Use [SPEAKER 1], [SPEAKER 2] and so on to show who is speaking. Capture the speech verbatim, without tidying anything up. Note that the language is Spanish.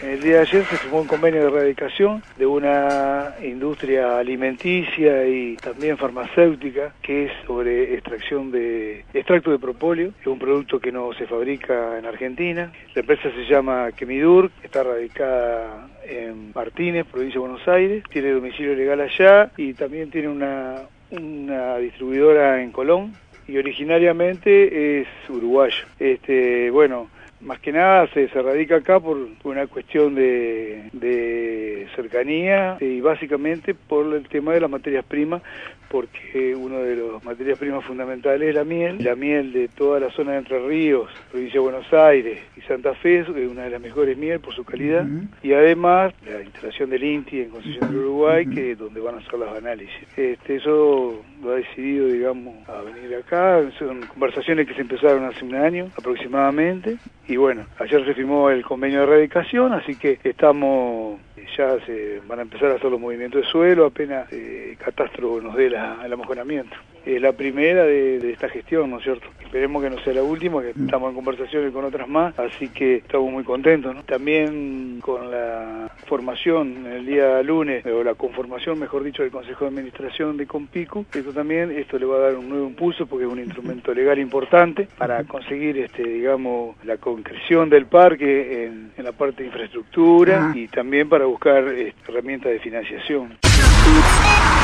[SPEAKER 1] El día de ayer se firmó un convenio de erradicación de una industria alimenticia y también farmacéutica que es sobre extracción de extracto de propóleo. Es un producto que no se fabrica en Argentina. La empresa se llama Quemidur, está radicada en Martínez, provincia de Buenos Aires. Tiene domicilio legal allá y también tiene una, una distribuidora en Colón y originariamente es uruguayo. Este, bueno... Más que nada se, se radica acá por, por una cuestión de, de cercanía y básicamente por el tema de las materias primas, porque uno de los materias primas fundamentales es la miel. La miel de toda la zona de Entre Ríos, provincia de Buenos Aires y Santa Fe es una de las mejores miel por su calidad. Uh-huh. Y además la instalación del INTI en Concepción del Uruguay, uh-huh. que es donde van a hacer los análisis. Este, eso lo ha decidido, digamos, a venir acá. Son conversaciones que se empezaron hace un año aproximadamente. Y bueno, ayer se firmó el convenio de erradicación, así que estamos, ya se van a empezar a hacer los movimientos de suelo, apenas eh, Catastro nos dé la, el amojonamiento. Es la primera de, de esta gestión, ¿no es cierto? Esperemos que no sea la última, que estamos en conversaciones con otras más, así que estamos muy contentos, ¿no? También con la formación el día lunes, o la conformación, mejor dicho, del Consejo de Administración de Compicu, esto también, esto le va a dar un nuevo impulso porque es un instrumento legal importante para conseguir, este, digamos, la concreción del parque en, en la parte de infraestructura y también para buscar este, herramientas de financiación.